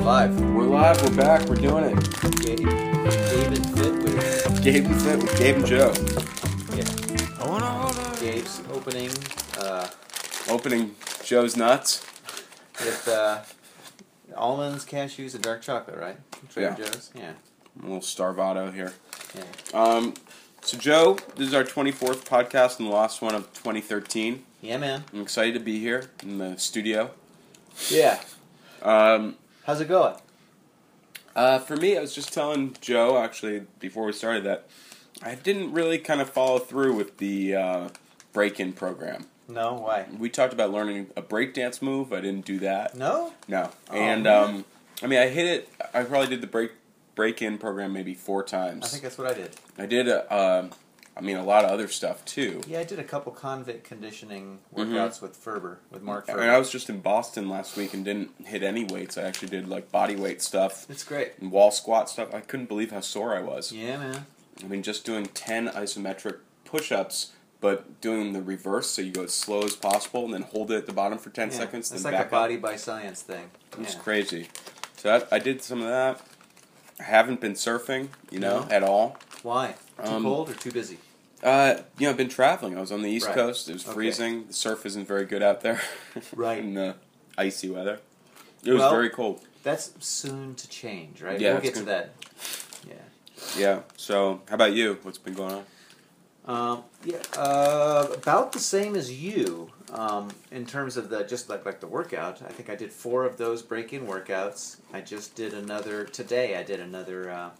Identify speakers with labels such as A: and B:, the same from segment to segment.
A: live.
B: We're live, we're back, we're doing it.
A: Gabe and Fit with
B: Gabe and Fit with Gabe and Joe.
A: Gabe's
B: Opening Joe's Nuts.
A: with almonds, cashews, and dark chocolate, right? Trader Joe's? Yeah.
B: A little Starvato here.
A: Yeah.
B: So Joe, this is our 24th podcast and the last one of 2013.
A: Yeah, man.
B: I'm excited to be here in the studio.
A: Yeah. How's it going?
B: For me, I was just telling Joe, actually, before we started that I didn't really kind of follow through with the break-in program.
A: No? Why?
B: We talked about learning a breakdance move. I didn't do that.
A: No?
B: No.
A: Oh,
B: and,
A: man.
B: I mean, I hit it. I probably did the break-in program maybe 4 times.
A: I think that's what I did.
B: I did, a lot of other stuff, too.
A: Yeah, I did a couple convict conditioning workouts with Mark Ferber.
B: And I was just in Boston last week and didn't hit any weights. I actually did, body weight stuff.
A: It's great.
B: And wall squat stuff. I couldn't believe how sore I was.
A: Yeah, man.
B: I mean, just doing 10 isometric push-ups, but doing the reverse, so you go as slow as possible and then hold it at the bottom for 10 seconds.
A: It's
B: then
A: like
B: back
A: a body
B: up.
A: by science thing.
B: It's
A: Yeah.
B: crazy. So I did some of that. I haven't been surfing, at all.
A: Why? Too cold or too busy?
B: I've been traveling. I was on the East
A: Right.
B: Coast. It was freezing. The surf isn't very good out there.
A: Right.
B: In the icy weather. It was
A: Well,
B: very cold.
A: That's soon to change, right?
B: Yeah,
A: we'll
B: it's
A: get to
B: gonna-
A: that. Yeah.
B: Yeah. So, how about you? What's been going on?
A: About the same as you in terms of the workout. I think I did 4 of those break-in workouts. I just did another today. I did another.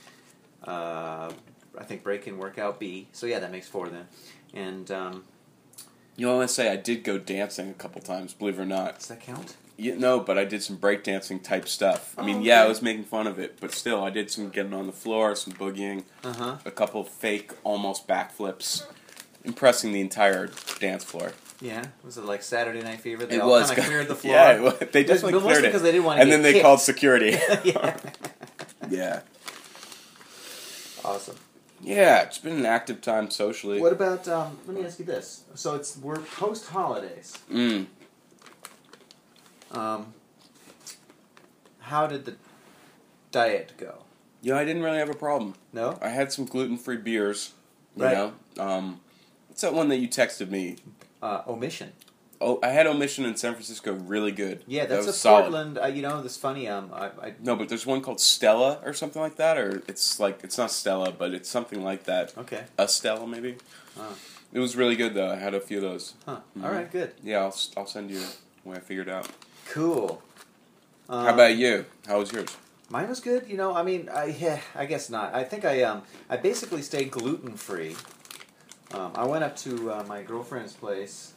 A: I think break-in workout B. So yeah, that makes 4 then. And
B: I want to say I did go dancing a couple times. Believe it or not.
A: does that count?
B: No, but I did some breakdancing type stuff. I mean,
A: okay.
B: yeah, I was making fun of it, but still, I did some getting on the floor, some boogieing, a couple fake almost backflips, impressing the entire dance floor.
A: Yeah. Was it like Saturday Night Fever? They
B: It
A: all
B: was
A: kind of cleared the floor.
B: Yeah, they definitely
A: But mostly
B: cleared it.
A: because they didn't want to
B: and
A: get
B: then they
A: kicked.
B: called security.
A: Yeah.
B: Yeah.
A: Awesome.
B: Yeah, it's been an active time socially.
A: What about? Let me ask you this. So we're post holidays. How did the diet go?
B: Yeah, I didn't really have a problem.
A: No?
B: I had some gluten-free beers. You
A: Right.
B: know, what's that one that you texted me?
A: Omission.
B: Oh, I had Omission in San Francisco. Really good.
A: Yeah,
B: That
A: that's
B: was
A: a
B: solid.
A: Portland. This funny.
B: No, but there's one called Stella or something like that, or it's not Stella, but it's something like that.
A: Okay.
B: A Stella, maybe.
A: Oh.
B: It was really good though. I had a few of those.
A: Huh. All right. Good.
B: Yeah, I'll send you when I figure it out.
A: Cool.
B: How about you? How was yours?
A: Mine was good. I guess not. I think I basically stayed gluten free. I went up to my girlfriend's place,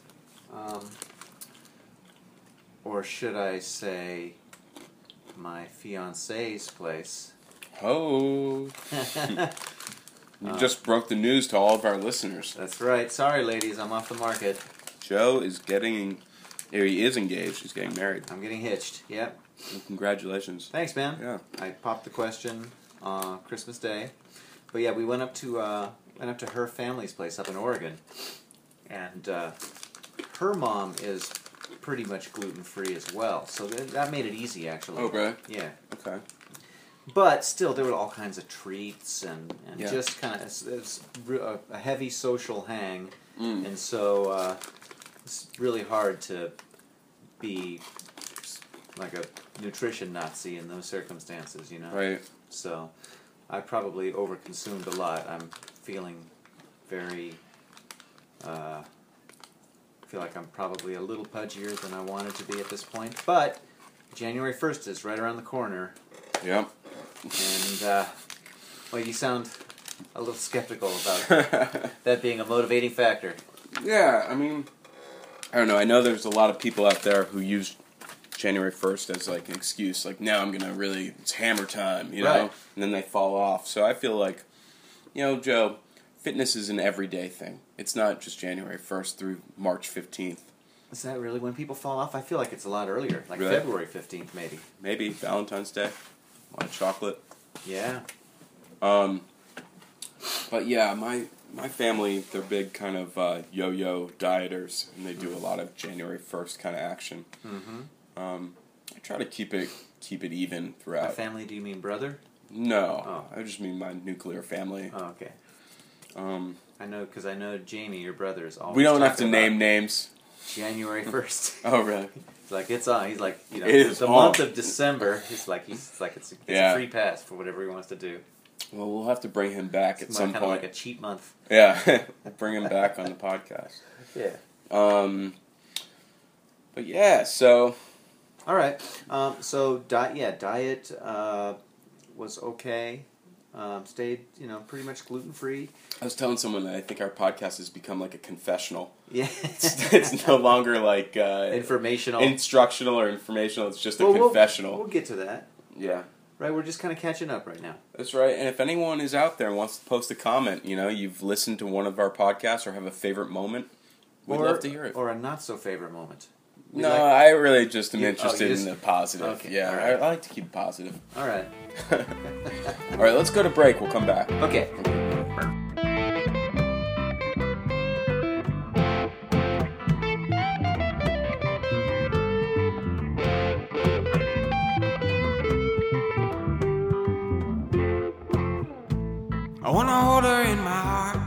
A: or should I say, my fiance's place.
B: Oh, you just broke the news to all of our listeners.
A: That's right. Sorry, ladies, I'm off the market.
B: Joe is he is engaged. He's getting married.
A: I'm getting hitched. Yep.
B: Well, congratulations.
A: Thanks, man.
B: Yeah.
A: I popped the question Christmas Day, but yeah, we went up to her family's place up in Oregon, and her mom is pretty much gluten free as well, so that made it easy actually.
B: Okay.
A: Yeah.
B: Okay.
A: But still, there were all kinds of treats and
B: Yeah.
A: just kind of it's a heavy social hang, and so it's really hard to be like a nutrition Nazi in those circumstances,
B: Right.
A: So I probably overconsumed a lot. I'm feeling very. Feel like I'm probably a little pudgier than I wanted to be at this point, but January 1st is right around the corner.
B: Yep.
A: And, you sound a little skeptical about that being a motivating factor.
B: Yeah, I mean, I don't know. I know there's a lot of people out there who use January 1st as an excuse. Now I'm going to it's hammer time, you know?
A: Right.
B: And then they fall off. So I feel like, Joe, fitness is an everyday thing. It's not just January 1st through March 15th.
A: Is that really when people fall off? I feel like it's a lot earlier, like
B: Really?
A: February 15th maybe.
B: Maybe Valentine's Day. A lot of chocolate.
A: Yeah.
B: But yeah, my family, they're big kind of yo-yo dieters, and they do a lot of January 1st kind of action.
A: Mm-hmm.
B: I try to keep it even
A: By
B: throughout.
A: family, do you mean brother?
B: No,
A: Oh.
B: I just mean my nuclear family.
A: Oh, okay.
B: Um,
A: I know, because I know Jamie, your brother, is always
B: we don't have to
A: talking
B: name
A: about
B: names.
A: January 1st.
B: Oh, really?
A: It's like, it's on. He's like,
B: It is
A: the
B: on.
A: month of December, it's a
B: Yeah.
A: free pass for whatever he wants to do.
B: Well, we'll have to bring him back at
A: It's
B: some
A: kind of
B: point.
A: like a cheat month.
B: Yeah, we'll bring him back on the podcast.
A: Yeah.
B: But yeah, so
A: All right. So diet was okay. Stayed, pretty much gluten free.
B: I was telling someone that I think our podcast has become like a confessional.
A: Yeah.
B: It's no longer like
A: Informational.
B: instructional or informational. It's just a
A: Well,
B: confessional.
A: We'll get to that.
B: Yeah.
A: Right, we're just kind of catching up right now.
B: That's right. And if anyone is out there and wants to post a comment, you've listened to one of our podcasts or have a favorite moment, we'd love to hear it.
A: Or a not so favorite moment.
B: No, I really just am
A: You-
B: interested
A: you
B: in the positive.
A: Okay,
B: Yeah,
A: all right.
B: I like to keep it positive.
A: All right.
B: All right, let's go to break. We'll come back.
A: Okay.
C: I wanna hold her in my heart.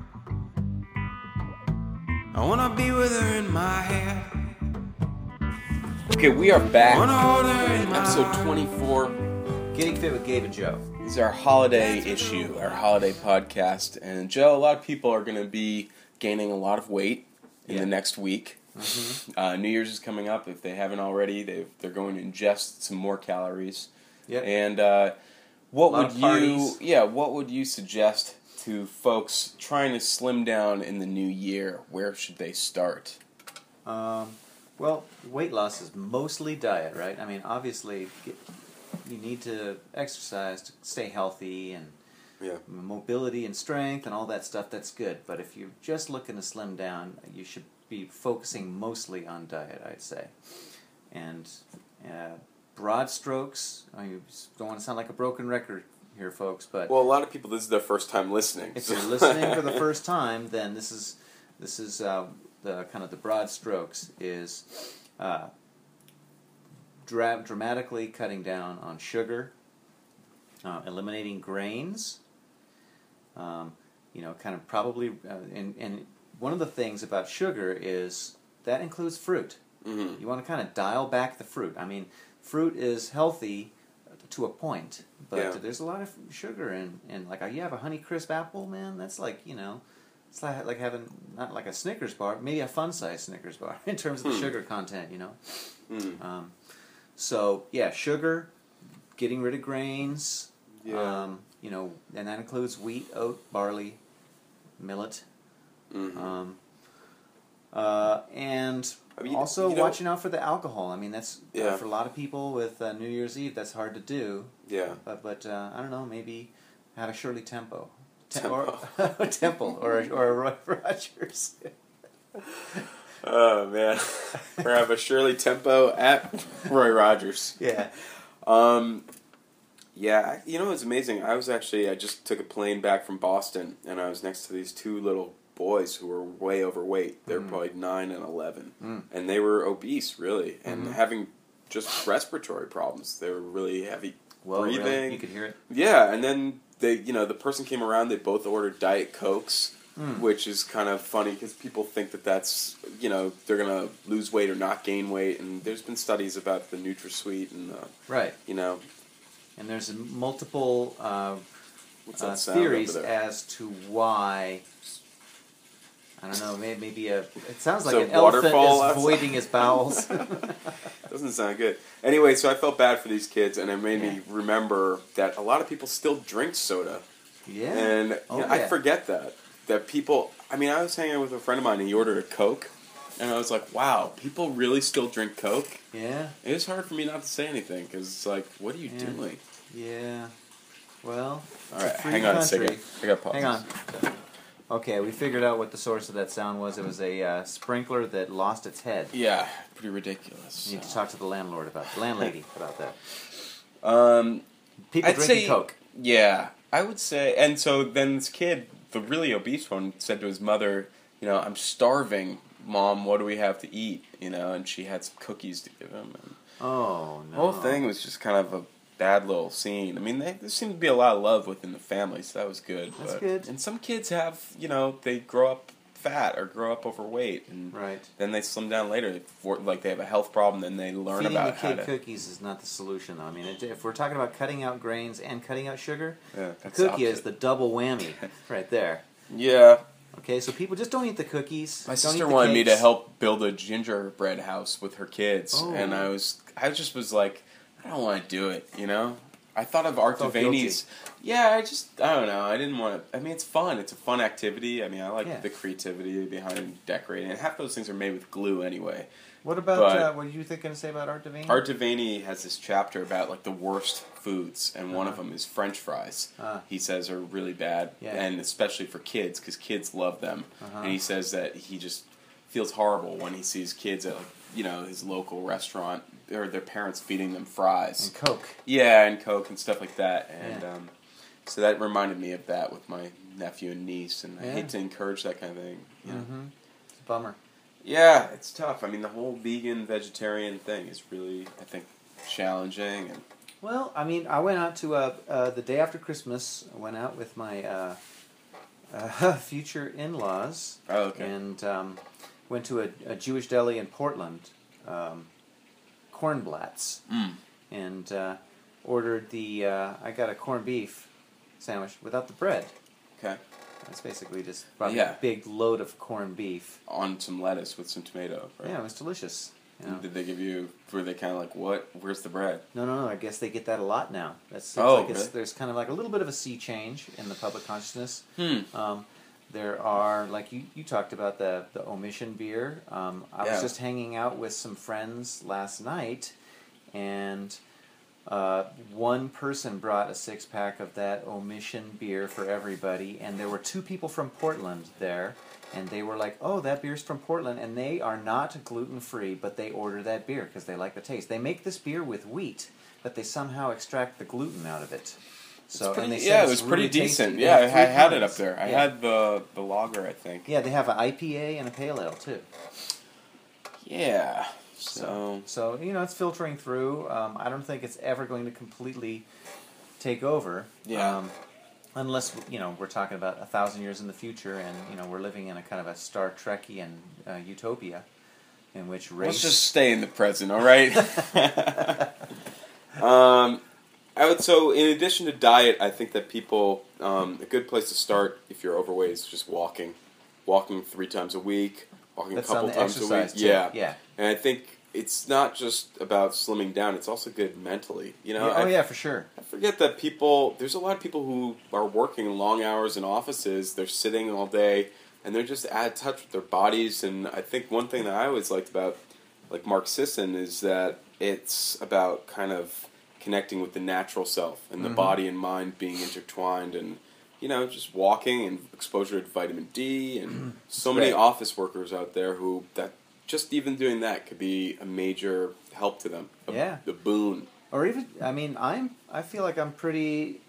C: I wanna be with her in my head.
B: Okay, we are back.
C: Wanna hold her in my
B: Episode
C: heart.
B: 24.
A: Getting Fit with Gabe and Joe.
B: This is our holiday issue, our holiday podcast. And Joe, a lot of people are going to be gaining a lot of weight in
A: Yeah.
B: the next week. New Year's is coming up. If they haven't already, they're going to ingest some more calories.
A: Yep.
B: And
A: A
B: what
A: lot
B: would
A: of
B: you?
A: parties.
B: Yeah, what would you suggest to folks trying to slim down in the new year? Where should they start?
A: Well, weight loss is mostly diet, right? I mean, obviously, you need to exercise to stay healthy and
B: Yeah.
A: mobility and strength and all that stuff. That's good. But if you're just looking to slim down, you should be focusing mostly on diet, I'd say. And broad strokes. I don't want to sound like a broken record here, folks, but
B: Well, a lot of people, this is their first time listening.
A: if you're listening for the first time, then this is the kind of the broad strokes is dramatically cutting down on sugar, eliminating grains. Kind of probably, and one of the things about sugar is that includes fruit.
B: Mm-hmm.
A: You want to kind of dial back the fruit. I mean, fruit is healthy to a point, but
B: Yeah.
A: there's a lot of sugar in like you have a Honeycrisp apple, man. That's like it's like having not like a Snickers bar, maybe a fun size Snickers bar in terms of the sugar content. So yeah, sugar, getting rid of grains.
B: Yeah.
A: And that includes wheat, oat, barley, millet.
B: Mm-hmm.
A: And
B: I mean,
A: also
B: you know-
A: watching out for the alcohol. I mean, that's
B: Yeah.
A: for a lot of people with New Year's Eve. That's hard to do.
B: Yeah.
A: But I don't know. Maybe have a Shirley Temple,
B: Tempo.
A: or a Temple, or a Roy Rogers.
B: Oh man, or have a Shirley Tempo at Roy Rogers.
A: Yeah.
B: Yeah, it's amazing. I just took a plane back from Boston, and I was next to these two little boys who were way overweight. They were probably 9 and 11, and they were obese, really, and having just respiratory problems. They were really heavy breathing.
A: Really? You could hear it.
B: Yeah, and then the person came around. They both ordered Diet Cokes, which is kind of funny because people think that that's they're gonna lose weight or not gain weight, and there's been studies about the NutraSweet and
A: Right. And there's multiple
B: what's that sound
A: theories
B: over there?
A: as to why. I don't know. Maybe it sounds like
B: So
A: an elephant
B: waterfall
A: is
B: outside?
A: voiding his bowels.
B: Doesn't sound good. Anyway, so I felt bad for these kids, and it made me remember that a lot of people still drink soda.
A: Yeah.
B: And I forget that people. I mean, I was hanging out with a friend of mine, and he ordered a Coke, and I was like, "Wow, people really still drink Coke."
A: Yeah.
B: It was hard for me not to say anything because it's like, "What are you doing?"
A: Yeah. Well.
B: All
A: it's
B: right,
A: a free
B: hang on a
A: country.
B: second. I got pause.
A: Hang on. Okay, we figured out what the source of that sound was. It was a sprinkler that lost its head.
B: Yeah, pretty ridiculous.
A: You need to talk to the landlady about that. People
B: I'd
A: drinking
B: say
A: Coke.
B: Yeah, I would say. And so then this kid, the really obese one, said to his mother, "I'm starving. Mom, what do we have to eat? And she had some cookies to give him. And
A: Oh, no.
B: the whole thing was just kind of a bad little scene. I mean, there seemed to be a lot of love within the family, so that was good.
A: That's good.
B: And some kids have, they grow up fat or grow up overweight, and
A: Right.
B: then they slim down later. They have a health problem, then they learn
A: Feeding
B: about
A: the
B: how
A: kid
B: to.
A: cookies is not the solution, though. I mean, if we're talking about cutting out grains and cutting out sugar,
B: Yeah,
A: the
B: that's
A: cookie is
B: opposite.
A: the double whammy right there.
B: Yeah,
A: Okay, so people just don't eat the cookies.
B: my
A: don't
B: sister
A: eat the
B: wanted me to
A: cakes.
B: help build a gingerbread house with her kids,
A: Oh.
B: and I just was like, I don't want to do it. I thought of Art
A: Felt
B: Devaney's. Yeah, I don't know. I didn't want to. I mean, it's fun. It's a fun activity. I mean, I like
A: Yeah.
B: the creativity behind decorating. And half those things are made with glue anyway.
A: What about,
B: but-
A: what did you think going to say about Art Devaney?
B: Art Devaney has this chapter about like the worst foods, and one of
A: Uh-huh.
B: them is French fries. He says are really bad,
A: Yeah.
B: and especially for kids because kids love them.
A: Uh-huh.
B: And he says that he just feels horrible when he sees kids at his local restaurant or their parents feeding them fries.
A: And Coke.
B: Yeah, and Coke and stuff like that. And
A: Yeah.
B: so that reminded me of that with my nephew and niece, and I
A: Yeah.
B: hate to encourage that kind of thing.
A: Mm-hmm. It's a bummer.
B: Yeah, it's tough. I mean, the whole vegan, vegetarian thing is really, I think, challenging. And
A: Well, I mean, I went out to the day after Christmas. I went out with my future in-laws.
B: Oh, okay.
A: And went to a Jewish deli in Portland, Kornblatt's, and ordered I got a corned beef sandwich without the bread.
B: Okay.
A: It's basically just brought me
B: Yeah.
A: a big load of corned beef.
B: On some lettuce with some tomato, right?
A: Yeah, it was delicious. You know.
B: Did they give you, were they kind of like, what? Where's the bread?
A: No. I guess they get that a lot now. That seems
B: Oh,
A: like
B: really?
A: there's kind of like a little bit of a sea change in the public consciousness.
B: Hmm.
A: There are, like you talked about the omission beer. I
B: Yeah.
A: was just hanging out with some friends last night, and one person brought a 6-pack of that omission beer for everybody, and there were 2 people from Portland there, and they were like, "Oh, that beer's from Portland," and they are not gluten-free, but they order that beer because they like the taste. They make this beer with wheat, but they somehow extract the gluten out of it. So,
B: Pretty-
A: and they said
B: yeah, it
A: it's
B: was pretty
A: really tasty.
B: decent.
A: They
B: Yeah, I
A: have 3
B: had it
A: kinds.
B: up there. I
A: Yeah.
B: had the lager, I think.
A: Yeah, they have an IPA and a pale ale too.
B: Yeah. So
A: So it's filtering through. I don't think it's ever going to completely take over.
B: Yeah.
A: Unless we're talking about 1,000 years in the future, and we're living in a kind of a Star Trekian utopia, in which race.
B: let's just stay in the present, all right? So in addition to diet, I think that people, a good place to start if you're overweight is just walking. Walking 3 times a week, walking
A: That's
B: a couple
A: on the
B: times a week.
A: exercise tip.
B: Yeah.
A: Yeah.
B: And I think it's not just about slimming down, it's also good mentally.
A: Yeah, for sure.
B: I forget that there's a lot of people who are working long hours in offices, they're sitting all day, and they're just out of touch with their bodies. And I think one thing that I always liked about like Mark Sisson is that it's about kind of connecting with the natural self and the body and mind being intertwined, and just walking and exposure to vitamin D, and so many
A: Right.
B: office workers out there who that just even doing that could be a major help to them.
A: Yeah.
B: The boon.
A: Or even, I feel like I'm pretty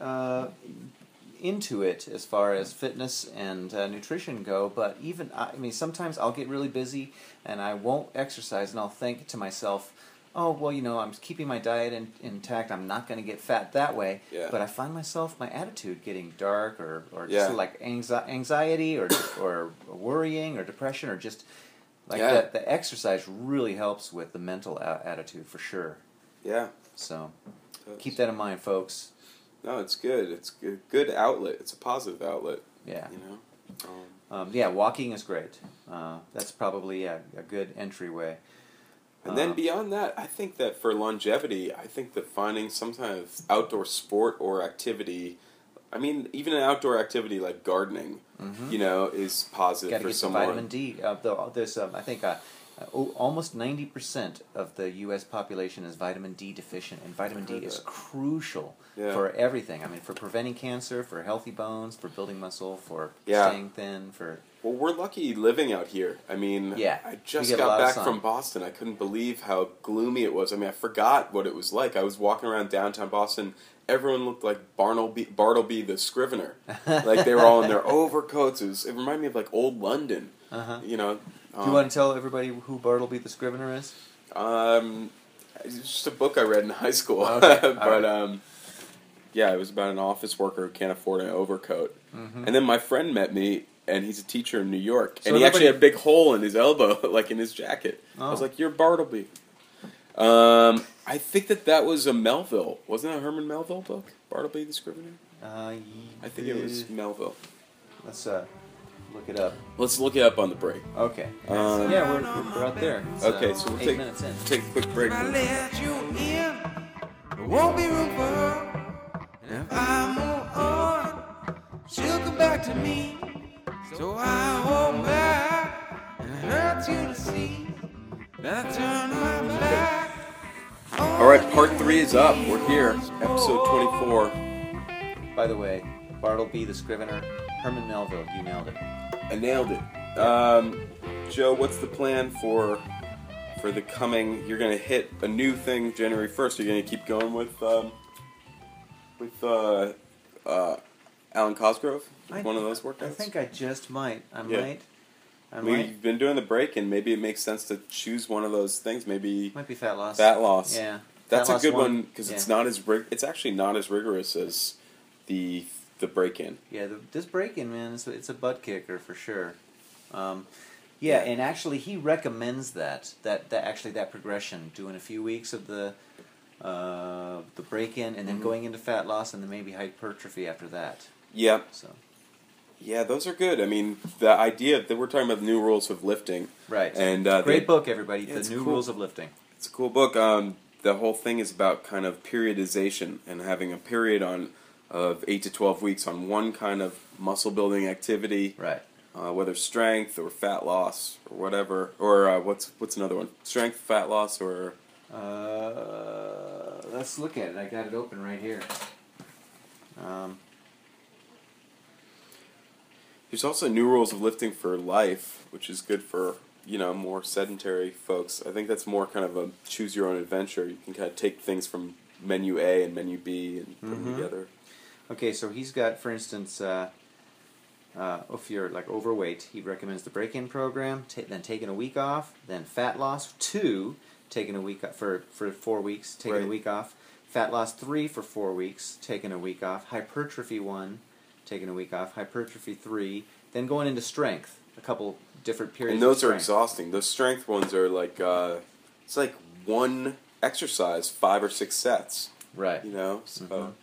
A: into it as far as fitness and nutrition go. But even, sometimes I'll get really busy and I won't exercise, and I'll think to myself, "Oh, well, I'm keeping my diet intact. I'm not going to get fat that way."
B: Yeah.
A: But I find myself my attitude getting dark, or
B: Yeah.
A: just like anxiety, or worrying, or depression, or just like
B: Yeah.
A: the exercise really helps with the mental attitude for sure.
B: Yeah.
A: So keep that in mind, folks.
B: No, it's good. It's a good outlet. It's a positive outlet.
A: Yeah.
B: Yeah.
A: Walking is great. That's probably a good entryway.
B: And then beyond that, I think that for longevity, I think that finding some kind of outdoor sport or activity, even an outdoor activity like gardening, is positive
A: Got to
B: for
A: get some
B: someone.
A: vitamin D. There's, I think, almost 90% of the U.S. population is vitamin D deficient, and vitamin D
B: heard
A: is
B: that.
A: crucial
B: Yeah.
A: for everything. For preventing cancer, for healthy bones, for building muscle, for
B: Yeah.
A: staying thin, for...
B: Well, we're lucky living out here.
A: Yeah,
B: I
A: we
B: just
A: get a lot
B: got
A: of
B: back
A: sun.
B: from Boston. I couldn't believe how gloomy it was. I forgot what it was like. I was walking around downtown Boston. Everyone looked like Bartleby the Scrivener. Like they were all in their overcoats. It reminded me of like old London.
A: Uh-huh. Do you want to tell everybody who Bartleby the Scrivener is?
B: It's just a book I read in high school.
A: Okay,
B: But yeah, it was about an office worker who can't afford an overcoat.
A: Mm-hmm.
B: And then my friend met me, and he's a teacher in New York,
A: So
B: and he actually had a
A: everybody-
B: big hole in his elbow, like in his jacket. I was
A: Oh.
B: like, "You're Bartleby." I think that was a Melville. Wasn't that a Herman Melville book? Bartleby the Scrivener? I think it was Melville.
A: Let's look it up.
B: Let's look it up on the break.
A: Okay.
B: Um,
A: Yeah, we're out there. It's,
B: Okay, so we'll
A: 8
B: take
A: minutes in.
B: take a quick break.
C: If I let you in, there won't be room for her. And if I move on, she'll come back to me. So I hold back, and it hurts you to see that I turn my back.
B: All right, part 3 is up. We're here, episode 24.
A: By the way, Bartleby the Scrivener, Herman Melville, you nailed it.
B: I nailed it. Joe, what's the plan for the coming? You're gonna hit a new thing January 1st. You're gonna keep going with Alan Cosgrove, one of those workouts.
A: I think I just might. I
B: Yeah.
A: might.
B: We've been doing the break, and maybe it makes sense to choose one of those things. Maybe
A: Might be fat loss.
B: fat loss.
A: Yeah.
B: That's
A: Fat
B: a
A: loss
B: good one because
A: Yeah.
B: it's not as it's actually not as rigorous as the break-in.
A: Yeah, this break-in, man, it's a butt kicker for sure. Yeah, and actually he recommends that progression, doing a few weeks of the break-in and then going into fat loss and then maybe hypertrophy after that.
B: Yep.
A: So
B: Yeah, those are good. I mean, the idea that we're talking about the new rules of lifting.
A: right.
B: And
A: Great book, everybody.
B: Yeah,
A: The
B: it's
A: New
B: cool.
A: Rules of Lifting.
B: It's a cool book. The whole thing is about kind of periodization and having a period of 8 to 12 weeks on one kind of muscle building activity,
A: Right.
B: whether strength or fat loss or whatever, or what's another one? Strength, fat loss, or
A: Let's look at it. I got it open right here.
B: there's also new rules of lifting for life, which is good for more sedentary folks. I think that's more kind of a choose your own adventure. You can kind of take things from menu A and menu B and put them together.
A: Okay, so he's got, for instance, if you're like overweight, he recommends the break-in program, then taking a week off, then fat loss 2, taking a week off for 4 weeks, taking
B: Right.
A: a week off, fat loss 3 for 4 weeks, taking a week off, hypertrophy 1, taking a week off, hypertrophy 3, then going into strength, a couple different periods.
B: And those
A: of
B: are
A: strength.
B: exhausting. Those strength ones are like it's like one exercise, 5 or 6 sets.
A: Right.
B: So.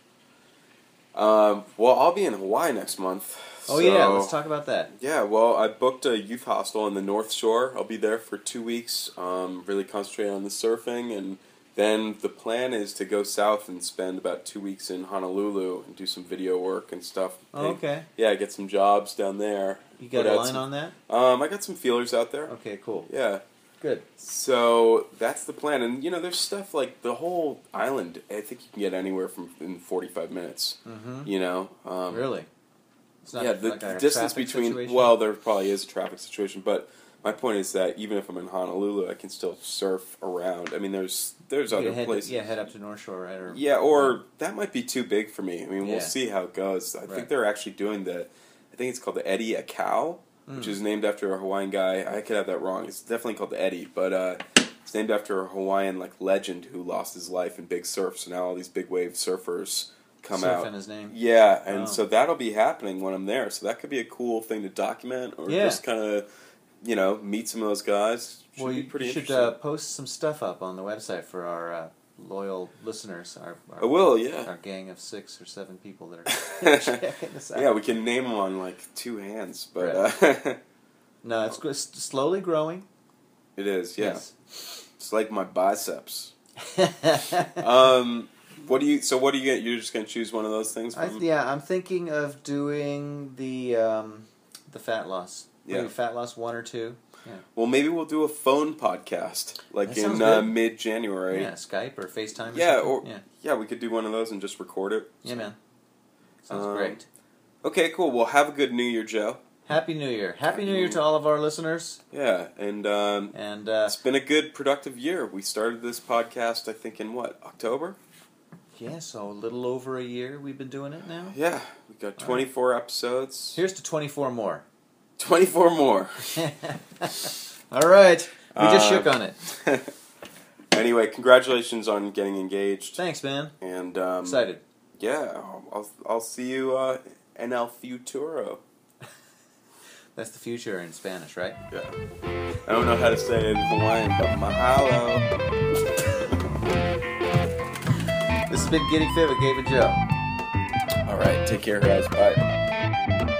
B: Well, I'll be in Hawaii next month.
A: Oh yeah,
B: so-
A: let's talk about that.
B: Yeah, well, I booked a youth hostel in the North Shore. I'll be there for 2 weeks. Really concentrate on the surfing, and then the plan is to go south and spend about 2 weeks in Honolulu and do some video work and stuff.
A: Oh, okay.
B: Yeah, get some jobs down there.
A: You got
B: Put
A: a
B: out
A: line
B: some-
A: on that?
B: I got some feelers out there.
A: Okay, cool.
B: Yeah.
A: Good.
B: So that's the plan, and there's stuff like the whole island. I think you can get anywhere from in 45 minutes.
A: Mm-hmm. Really? It's not
B: Yeah, the
A: like a
B: distance
A: traffic
B: between.
A: situation?
B: Well, there probably is a traffic situation, but my point is that even if I'm in Honolulu, I can still surf around. I mean, there's
A: You
B: other
A: head
B: places.
A: head up to North Shore, right? Or,
B: Yeah, or that might be too big for me. I mean,
A: Yeah.
B: we'll see how it goes. I
A: Right.
B: think they're actually doing I think it's called the Eddie Akau, which is named after a Hawaiian guy. I could have that wrong. It's definitely called the Eddie, but it's named after a Hawaiian legend who lost his life in big surf. So now all these big wave surfers come
A: Surf
B: out.
A: in his name.
B: Yeah, and
A: Oh.
B: so that'll be happening when I'm there. So that could be a cool thing to document, or
A: Yeah.
B: just kind of, meet some of those guys. Should
A: Well,
B: be
A: you
B: pretty
A: should
B: interesting.
A: post some stuff up on the website for our loyal listeners,
B: I will, yeah.
A: our gang of 6 or 7 people that are checking this out.
B: Yeah, we can name them on 2 hands, but
A: No, it's slowly growing.
B: it is. Yeah,
A: Yes.
B: it's like my biceps. What do you get? You're just gonna choose one of those things. From?
A: I'm thinking of doing the fat loss. Maybe
B: Yeah.
A: fat loss 1 or 2. Yeah.
B: Well, maybe we'll do a phone podcast,
A: That
B: in
A: sounds good.
B: mid-January.
A: Yeah, Skype or FaceTime. Or
B: Yeah,
A: something.
B: or yeah, we could do one of those and just record it.
A: Yeah, man. Sounds
B: Um,
A: great.
B: Okay, cool. Well, have a good New Year, Joe.
A: Happy New Year! Happy New Year to all of our listeners.
B: Yeah, and
A: And
B: it's been a good, productive year. We started this podcast, I think, in October?
A: yeah, so a little over a year we've been doing it now.
B: Yeah, we got 24 episodes.
A: Here's to 24 more.
B: 24 more.
A: All right. We just shook on it.
B: Anyway, congratulations on getting engaged.
A: Thanks, man.
B: And
A: Excited.
B: yeah, I'll see you en el futuro.
A: That's the future in Spanish, right?
B: Yeah. I don't know how to say it in Hawaiian, but mahalo.
A: This has been Getting Fit with Gabe and Joe.
B: All right, take care, guys. Bye.